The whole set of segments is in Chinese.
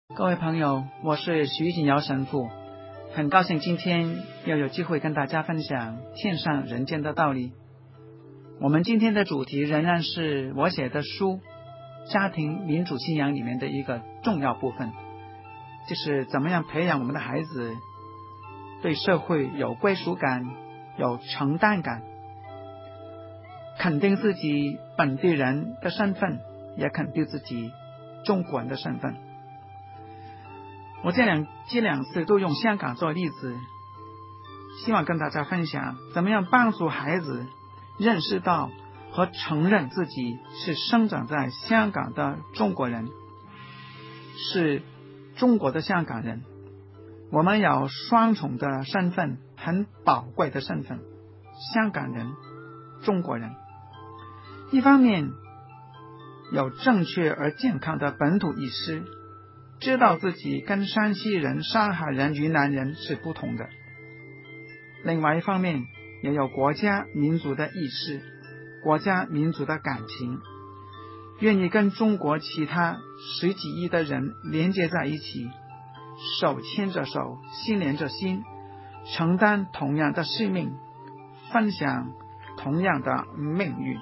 各位朋友，我是徐锦尧神父，很高兴今天又有机会跟大家分享天上人间的道理。我们今天的主题仍然是我写的书《家庭民主信仰》里面的一个重要部分，就是怎么样培养我们的孩子对社会有归属感、有承担感，肯定自己本地人的身份，也肯定自己中国人的身份。我这两次都用香港做例子，希望跟大家分享怎么样帮助孩子认识到和承认自己是生长在香港的中国人，是中国的香港人。我们有双重的身份，很宝贵的身份，香港人、中国人。一方面有正确而健康的本土意识，知道自己跟山西人、上海人、云南人是不同的。另外一方面也有国家民族的意识，国家民族的感情，愿意跟中国其他10几亿的人连接在一起，手牵着手，心连着心，承担同样的使命，分享同样的命运。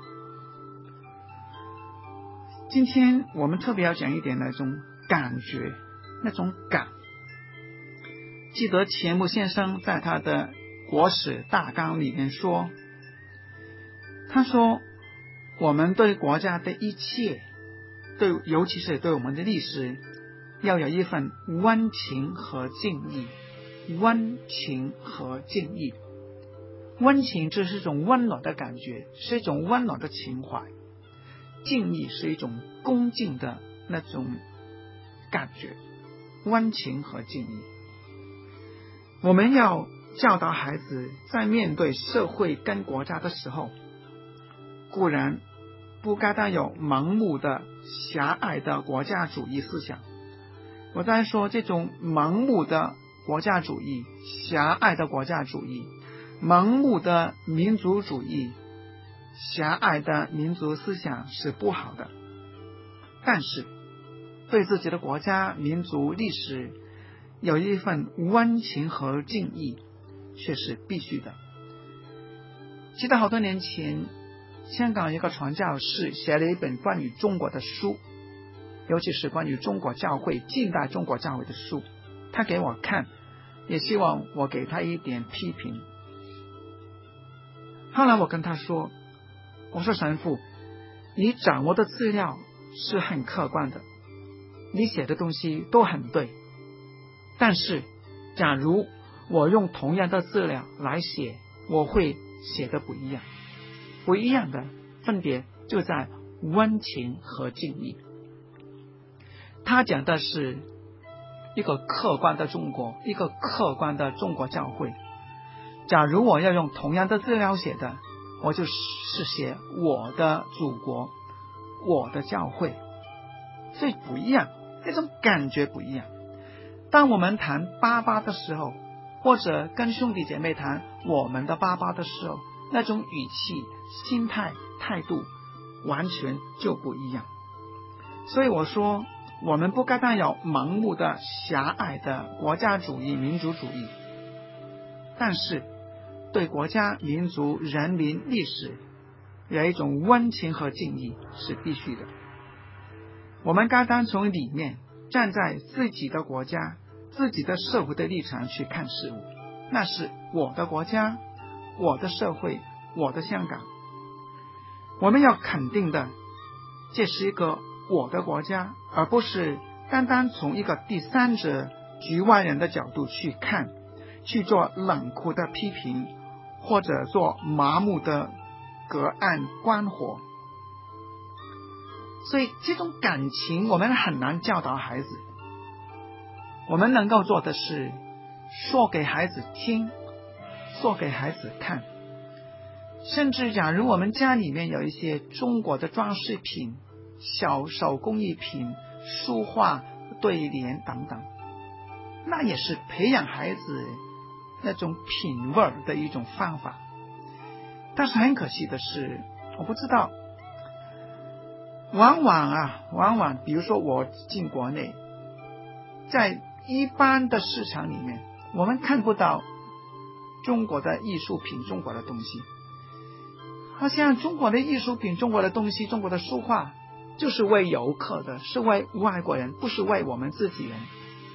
今天我们特别要讲一点那种感觉，那种感。记得钱穆先生在他的国史大纲里面说，他说我们对国家的一切，尤其是对我们的历史，要有一份温情和敬意。温情和敬意，温情这是一种温暖的感觉，是一种温暖的情怀，敬意是一种恭敬的那种感觉。温情和敬意，我们要教导孩子在面对社会跟国家的时候，固然不该带有盲目的狭隘的国家主义思想。我在说这种盲目的国家主义、狭隘的国家主义、盲目的民族主义、狭隘的民族思想是不好的，但是对自己的国家、民族、历史有一份温情和敬意却是必须的。记得好多年前，香港一个传教士写了一本关于中国的书，尤其是关于中国教会、近代中国教会的书，他给我看，也希望我给他一点批评。后来我跟他说，我说神父，你掌握的资料是很客观的，你写的东西都很对，但是假如我用同样的资料来写，我会写的不一样。不一样的分别就在温情和敬意。他讲的是一个客观的中国，一个客观的中国教会。假如我要用同样的资料写的，我就是写我的祖国，我的教会，所以不一样，那种感觉不一样。当我们谈爸爸的时候，或者跟兄弟姐妹谈我们的爸爸的时候，那种语气、心态、态度完全就不一样。所以我说，我们不该带有盲目的狭隘的国家主义、民族主义，但是对国家、民族、人民、历史有一种温情和敬意是必须的。我们该单从里面站在自己的国家、自己的社会的立场去看事物，那是我的国家、我的社会、我的香港。我们要肯定的，这是一个我的国家，而不是单单从一个第三者、局外人的角度去看，去做冷酷的批评，或者做麻木的隔岸观火。所以这种感情我们很难教导孩子。我们能够做的是说给孩子听，说给孩子看。甚至假如我们家里面有一些中国的装饰品、小手工艺品、书画、对联等等，那也是培养孩子那种品味的一种方法。但是很可惜的是，我不知道，往往比如说我进国内， 在一般的市场里面，我们看不到中国的艺术品，中国的东西。好像中国的艺术品，中国的东西，中国的书画，就是为游客的，是为外国人，不是为我们自己人。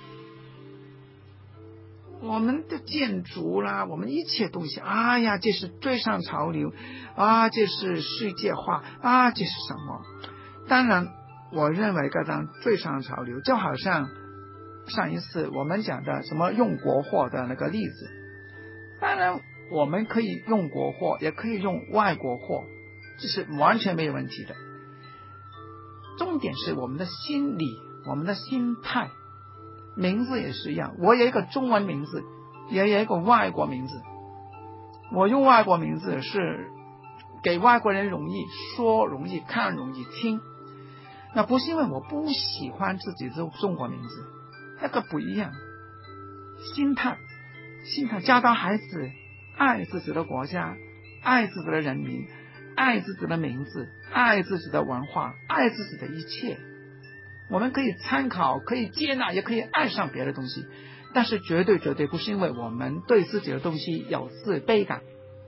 我们的建筑啦，我们一切东西，哎呀，这是追上潮流啊，这是世界化啊，这是什么？当然我认为该当追上潮流，就好像上一次我们讲的什么用国货的那个例子。当然我们可以用国货，也可以用外国货，这是完全没有问题的。重点是我们的心理，我们的心态。名字也是一样，我有一个中文名字，也有一个外国名字。我用外国名字是给外国人容易说，容易看，容易听。那不是因为我不喜欢自己的中国名字，那个不一样。心态教导孩子爱自己的国家，爱自己的人民，爱自己的名字，爱自己的文化，爱自己的一切。我们可以参考，可以接纳，也可以爱上别的东西，但是绝对不是因为我们对自己的东西有自卑感。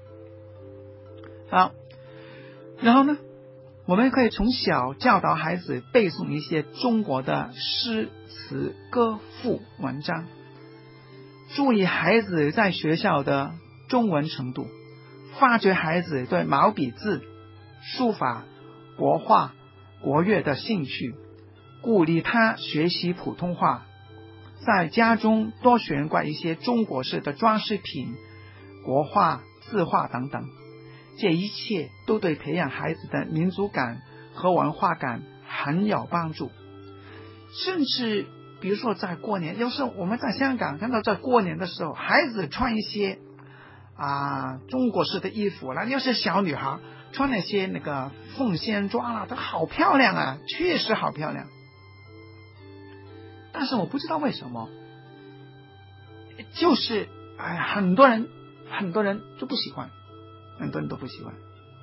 好，然后呢，我们可以从小教导孩子背诵一些中国的诗词歌赋文章，注意孩子在学校的中文程度，发掘孩子对毛笔字、书法、国画、国乐的兴趣，鼓励他学习普通话，在家中多悬挂一些中国式的装饰品、国画、字画等等，这一切都对培养孩子的民族感和文化感很有帮助。甚至比如说在过年，有时候我们在香港看到在过年的时候，孩子穿一些中国式的衣服啦，要是小女孩穿那些那个凤仙装啦，都好漂亮啊，确实好漂亮。但是我不知道为什么，就是很多人就不喜欢，很多人都不喜欢。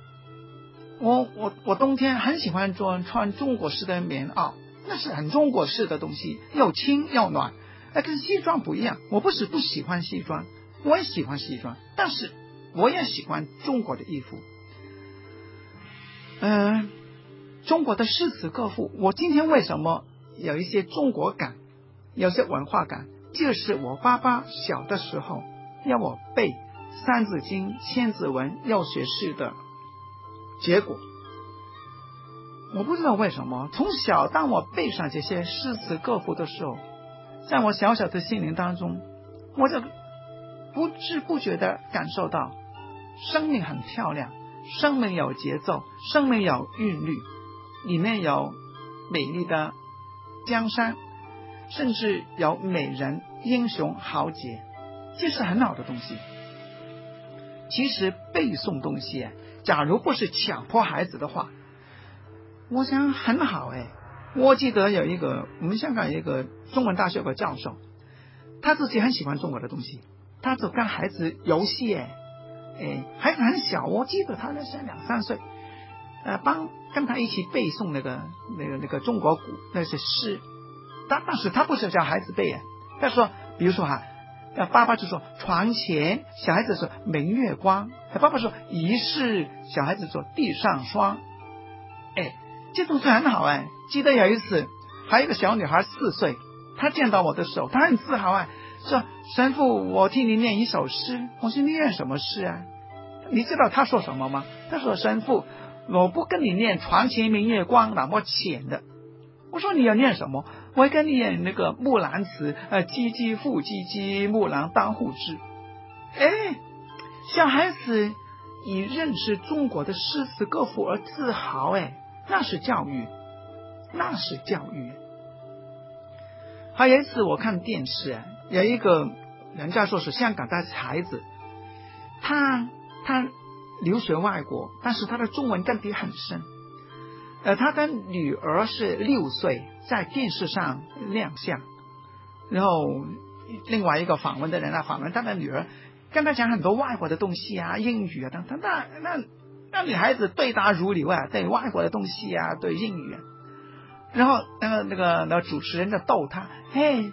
我冬天很喜欢穿中国式的棉袄，那是很中国式的东西，又轻又暖。跟西装不一样，我不是不喜欢西装，我也喜欢西装，但是我也喜欢中国的衣服。中国的诗词歌赋，我今天为什么有一些中国感，有些文化感，就是我爸爸小的时候要我背三字经、千字文要学诗的结果。我不知道为什么，从小当我背上这些诗词歌赋的时候，在我小小的心灵当中，我就不知不觉地感受到生命很漂亮，生命有节奏，生命有韵律，里面有美丽的江山，甚至有美人、英雄、豪杰，这是很好的东西。其实背诵东西，假如不是强迫孩子的话，我想很好。我记得我们香港有一个中文大学有个教授，他自己很喜欢中国的东西，他就跟孩子游戏，孩子很小，我记得他那是2-3岁，跟他一起背诵那个中国古那些诗。但是他不是叫孩子背，他说比如说爸爸就说床前，小孩子说明月光，爸爸说疑是，小孩子说地上霜。这东西很好。记得有一次还有一个小女孩4岁，她见到我的时候，她很自豪说神父，我听你念一首诗。我说念什么诗啊？你知道她说什么吗？她说神父，我不跟你念床前明月光那么浅的。我说你要念什么？我会跟你念那个木兰辞，唧唧复唧唧，木兰当户织。小孩子以认识中国的诗词歌赋而自豪，那是教育，那是教育。还有一次我看电视，有一个人家说是香港的孩子，他留学外国，但是他的中文根底很深。他的女儿是6岁，在电视上亮相，然后另外一个访问的人访问他的女儿，跟他讲很多外国的东西英语等等。那女孩子对答如流对外国的东西对英语。然后那个主持人就逗他，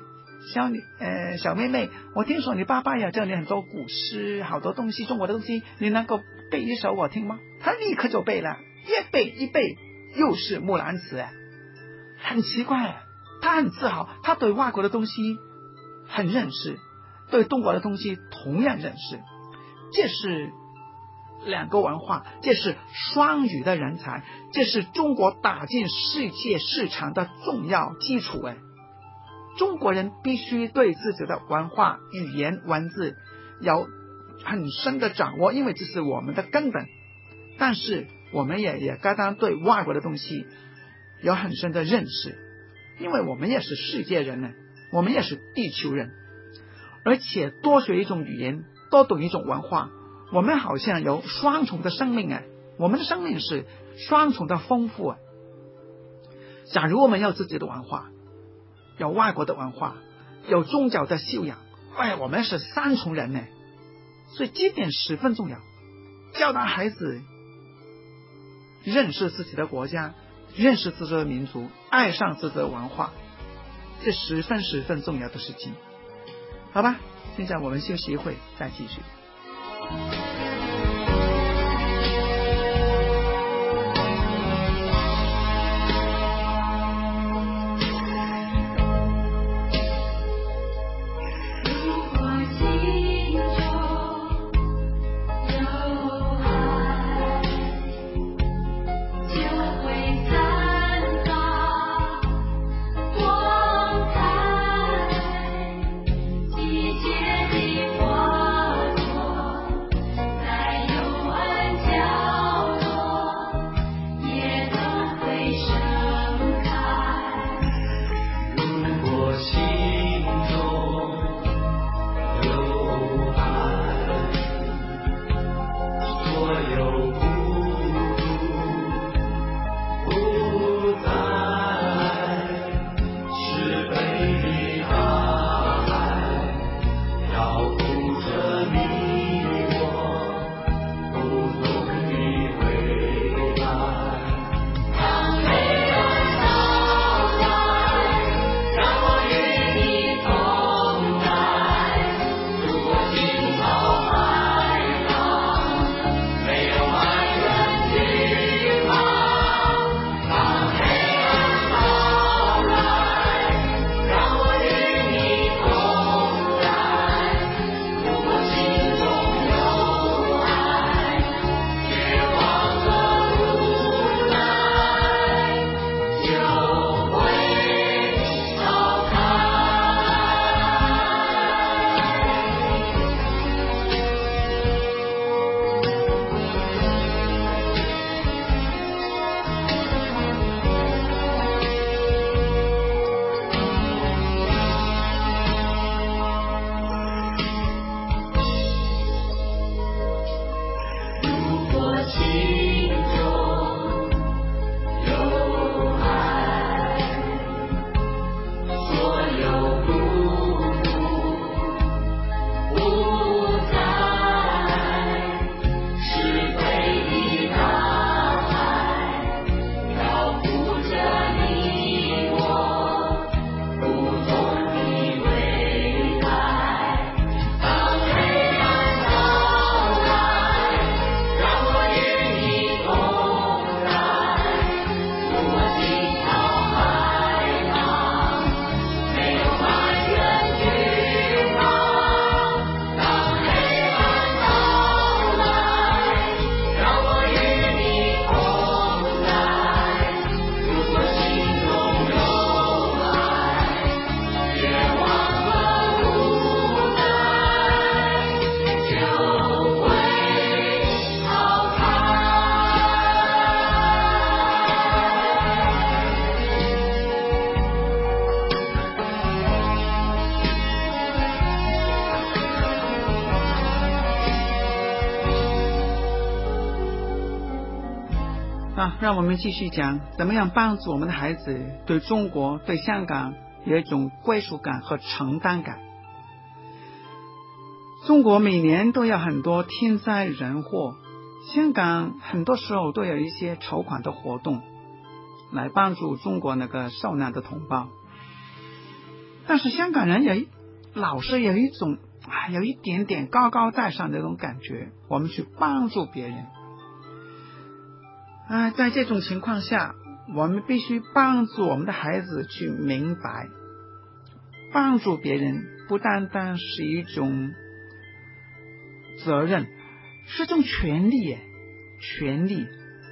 小妹妹，我听说你爸爸也教你很多古诗，好多东西，中国的东西，你能够背一首我听吗？他立刻就背了，一背又是木兰辞，很奇怪，他很自豪，他对外国的东西很认识，对中国的东西同样认识，这是两个文化，这是双语的人才，这是中国打进世界市场的重要基础。中国人必须对自己的文化、语言、文字有很深的掌握，因为这是我们的根本。但是我们也该当对外国的东西有很深的认识，因为我们也是世界人呢，我们也是地球人，而且多学一种语言，多懂一种文化，我们好像有双重的生命我们的生命是双重的丰富假如我们有自己的文化，有外国的文化，有宗教的修养，我们是三重人呢。所以这点十分重要，教导孩子认识自己的国家，认识自己的民族，爱上自己的文化，这十分重要的事情。好吧，现在我们休息一会再继续。让我们继续讲怎么样帮助我们的孩子对中国、对香港有一种归属感和承担感。中国每年都有很多天灾人祸，香港很多时候都有一些筹款的活动来帮助中国那个受难的同胞。 但是香港人老是有一种有一点点高高在上的那种感觉，我们去帮助别人在这种情况下，我们必须帮助我们的孩子去明白，帮助别人不单单是一种责任，是一种权利权利。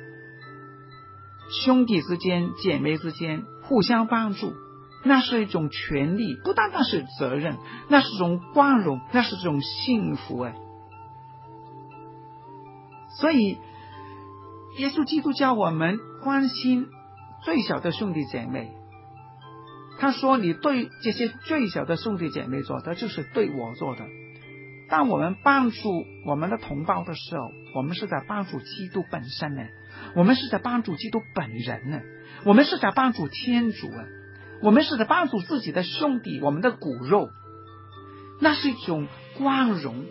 兄弟之间姐妹之间互相帮助，那是一种权利，不单单是责任，那是一种光荣，那是一种幸福所以耶稣基督教我们关心最小的兄弟姐妹，他说你对这些最小的兄弟姐妹做的，就是对我做的。当我们帮助我们的同胞的时候，我们是在帮助基督本身我们是在帮助基督本人我们是在帮助天主我们是在帮助自己的兄弟，我们的骨肉，那是一种光荣。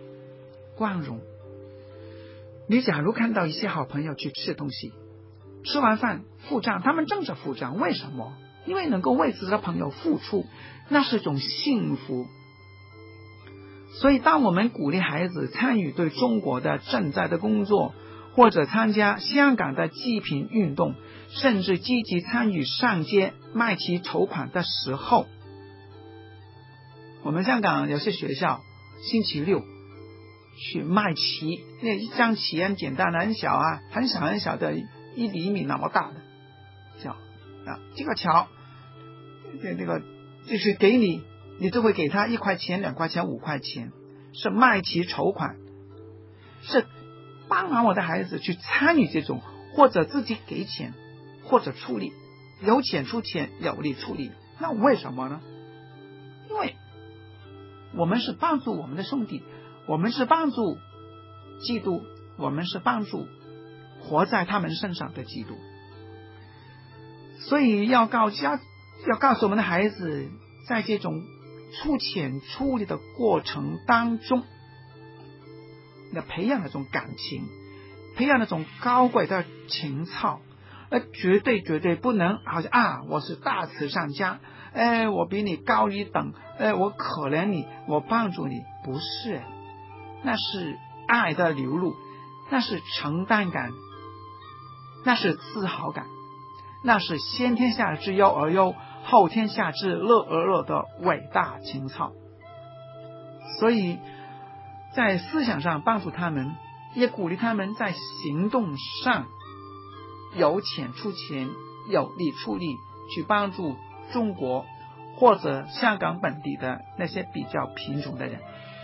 你假如看到一些好朋友去吃东西，吃完饭付账，他们争着付账，为什么？因为能够为自己的朋友付出，那是一种幸福。所以当我们鼓励孩子参与对中国的赈灾的工作，或者参加香港的济贫运动，甚至积极参与上街卖旗筹款的时候，我们香港有些学校星期六去卖旗，那一张旗很简单的，很小很小很小的，1厘米那么大的小这个桥这个就是给你就会给他1块钱2块钱5块钱，是卖旗筹款，是帮忙我的孩子去参与这种，或者自己给钱，或者出力，有钱出钱，有力出力。那为什么呢？因为我们是帮助我们的兄弟，我们是帮助基督，我们是帮助活在他们身上的基督。所以要告诉我们的孩子，在这种出钱出力的过程当中，要培养那种感情，培养那种高贵的情操，绝对不能好像我是大慈善家，我比你高一等，我可怜你，我帮助你，不是，那是爱的流露，那是承担感，那是自豪感，那是先天下之忧而忧，后天下之乐而乐的伟大情操。所以在思想上帮助他们，也鼓励他们在行动上有钱出钱，有力出力，去帮助中国或者香港本地的那些比较贫穷的人。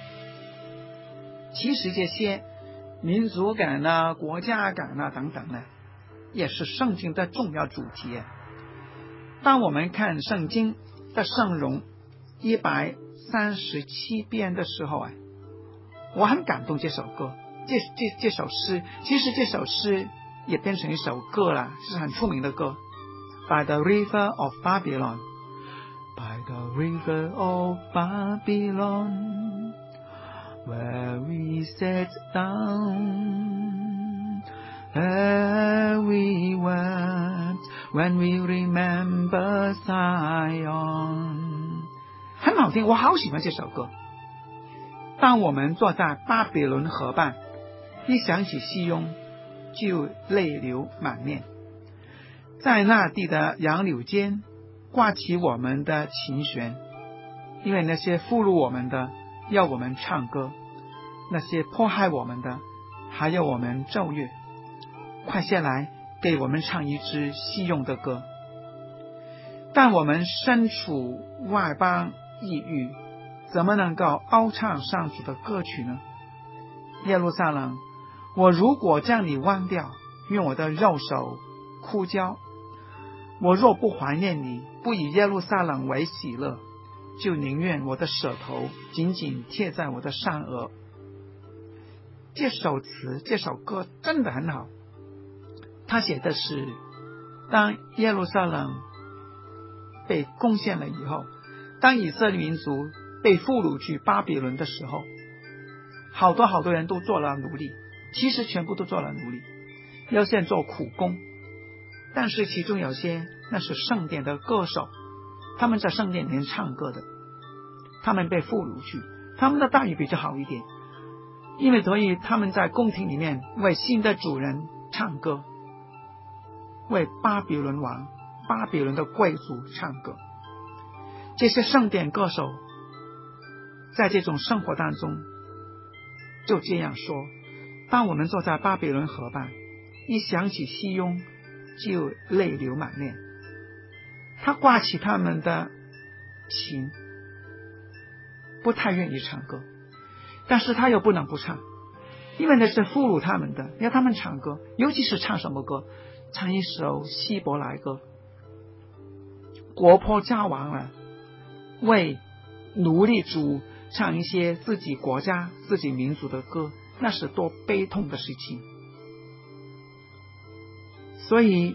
其实这些民族感国家感等等也是圣经的重要主题。当我们看圣经的圣咏137遍的时候我很感动这首歌，这首诗，其实这首诗也变成一首歌了，是很出名的歌。 By the river of Babylon, By the river of Babylon, where we sat down, there we wept when we remember Zion。 很好听，我好喜欢这首歌。当我们坐在巴比伦河畔，一想起西雍就泪流满面，在那地的杨柳间挂起我们的琴弦，因为那些俘虏我们的要我们唱歌，那些迫害我们的还要我们奏乐，快些来给我们唱一支西雍的歌。但我们身处外邦异域，怎么能够高唱上主的歌曲呢？耶路撒冷，我如果将你忘掉，用我的右手哭焦，我若不怀念你，不以耶路撒冷为喜乐，就宁愿我的舌头紧紧贴在我的上颚。这首词这首歌真的很好，他写的是当耶路撒冷被攻陷了以后，当以色列民族被俘虏去巴比伦的时候，好多人都做了奴隶，其实全部都做了奴隶，有些人做苦工，但是其中有些那是圣殿的歌手， 他们在圣殿里面唱歌的，他们被俘虏去，他们的待遇比较好一点，因为所以他们在宫廷里面为新的主人唱歌，为巴比伦王、巴比伦的贵族唱歌。这些圣殿歌手在这种生活当中就这样说：当我们坐在巴比伦河畔，一想起西雍就泪流满面。他挂起他们的琴，不太愿意唱歌，但是他又不能不唱，因为那是俘虏他们的，要他们唱歌，尤其是唱什么歌？唱一首希伯来歌，国破家亡了，为奴隶主唱一些自己国家、自己民族的歌，那是多悲痛的事情。所以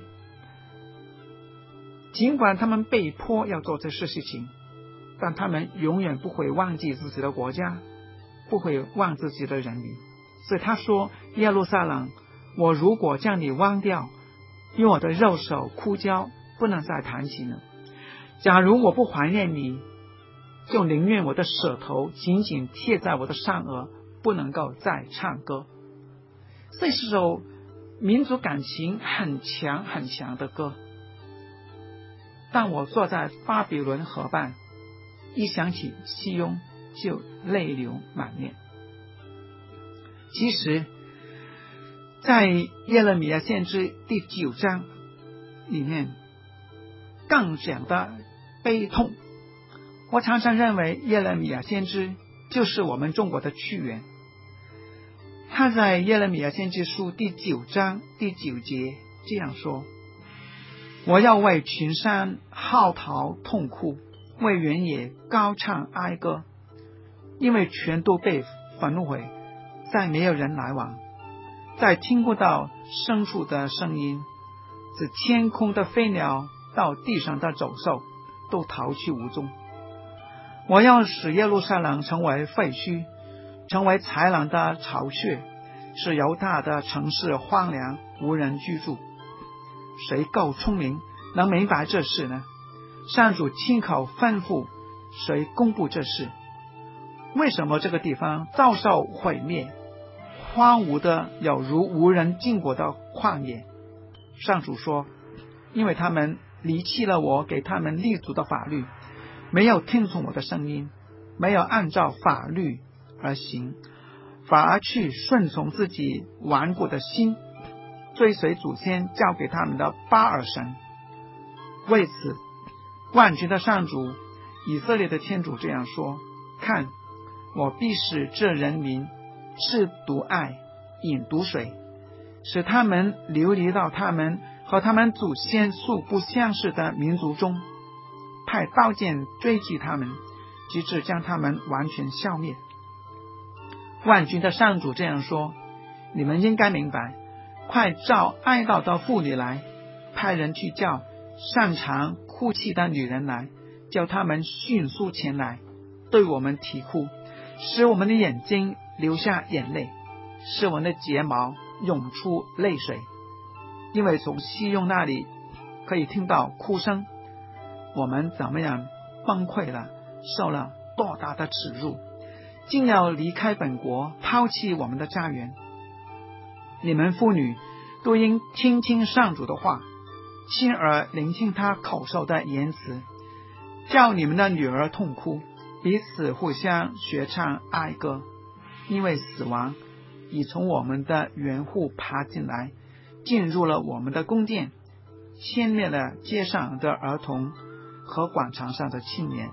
尽管他们被迫要做这些事情，但他们永远不会忘记自己的国家，不会忘自己的人民。所以他说：耶路撒冷，我如果将你忘掉，用我的肉手枯焦，不能再谈起呢。假如我不怀念你，就宁愿我的舌头紧紧贴在我的上颚，不能够再唱歌。这是首民族感情很强很强的歌。当我坐在巴比伦河畔，一想起西雍就泪流满面。其实在耶勒米亚先知第9章里面更讲的悲痛。我常常认为耶勒米亚先知就是我们中国的屈原。他在耶勒米亚先知书第9章第9节这样说：我要为群山号啕痛哭，为原野高唱哀歌，因为全都被焚毁，再没有人来往，再听不到牲畜的声音，自天空的飞鸟到地上的走兽都逃去无踪。我要使耶路撒冷成为废墟，成为豺狼的巢穴，使犹大的城市荒凉，无人居住。谁够聪明能明白这事呢？上主亲口吩咐，谁公布这事？为什么这个地方遭受毁灭，荒芜的有如无人经过的旷野？上主说：因为他们离弃了我给他们立足的法律，没有听从我的声音，没有按照法律而行，反而去顺从自己顽固的心，追随祖先交给他们的巴尔神。为此，万军的上主以色列的天主这样说：看，我必使这人民吃毒爱，饮毒水，使他们流离到他们和他们祖先素不相识的民族中，派刀剑追击他们，直至将他们完全消灭。万军的上主这样说：你们应该明白，快召哀悼的妇女来，派人去叫擅长哭泣的女人来，叫他们迅速前来，对我们啼哭，使我们的眼睛流下眼泪，使我们的睫毛涌出泪水。因为从西雍那里可以听到哭声，我们怎么样崩溃了，受了多大的耻辱，竟要离开本国，抛弃我们的家园。你们妇女都应听听上主的话，亲耳聆听他口授的言辞，叫你们的女儿痛哭，彼此互相学唱哀歌，因为死亡已从我们的园户爬进来，进入了我们的宫殿，歼灭了街上的儿童和广场上的青年。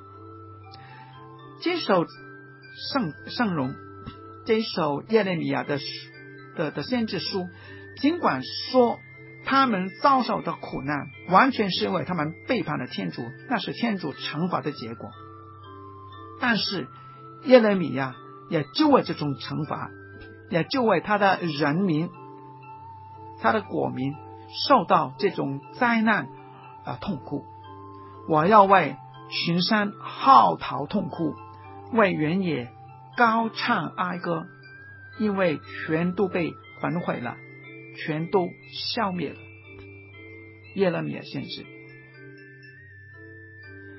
这首圣咏，这首耶利米亚的先知书，尽管说他们遭受的苦难完全是因为他们背叛了天主，那是天主惩罚的结果，但是耶利米亚也就为这种惩罚，也就为他的人民，他的国民受到这种灾难而痛哭。我要为群山号啕痛哭，为原野高唱哀歌，因为全都被焚毁了，全都消灭了。耶勒米亚先知。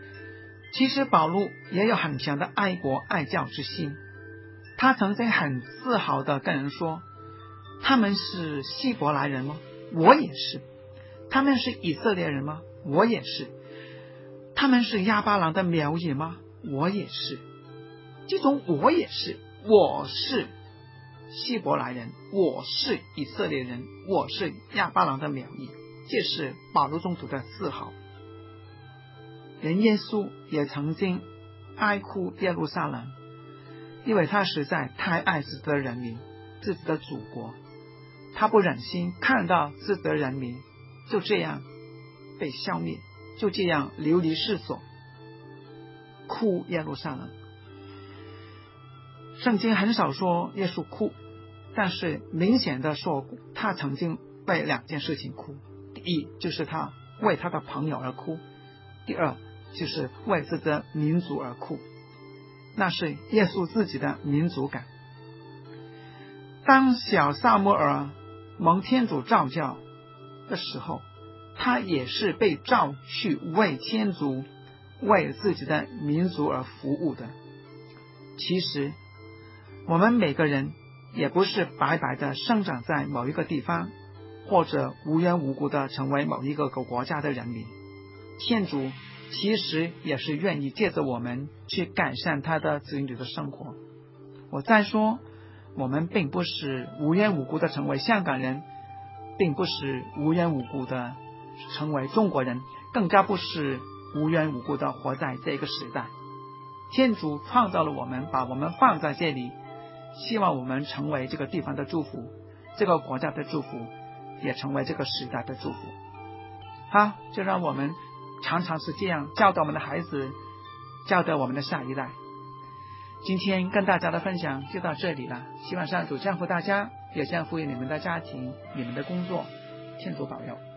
其实保罗也有很强的爱国爱教之心，他曾经很自豪地跟人说，他们是希伯来人吗？我也是。他们是以色列人吗？我也是。他们是亚巴郎的苗裔吗？我也是。这种我也是，我是希伯来人，我是以色列人，我是亚巴郎的苗裔，这是保罗宗徒的自豪。连耶稣也曾经哀哭耶路撒冷，因为他实在太爱自己的人民，自己的祖国，他不忍心看到自己的人民就这样被消灭，就这样流离失所，哭耶路撒冷。圣经很少说耶稣哭，但是明显的说他曾经为两件事情哭。第一，就是他为他的朋友而哭；第二，就是为自己的民族而哭，那是耶稣自己的民族感。当小撒母耳蒙天主召叫的时候，他也是被召去为天族、为自己的民族而服务的。其实我们每个人也不是白白的生长在某一个地方，或者无缘无故的成为某一个国家的人民。天主其实也是愿意借着我们去改善他的子女的生活。我再说，我们并不是无缘无故的成为香港人，并不是无缘无故的成为中国人，更加不是无缘无故的活在这个时代。天主创造了我们，把我们放在这里，希望我们成为这个地方的祝福，这个国家的祝福，也成为这个时代的祝福。好，就让我们常常是这样教导我们的孩子，教导我们的下一代。今天跟大家的分享就到这里了，希望上主降福大家，也降福于你们的家庭、你们的工作，天主保佑。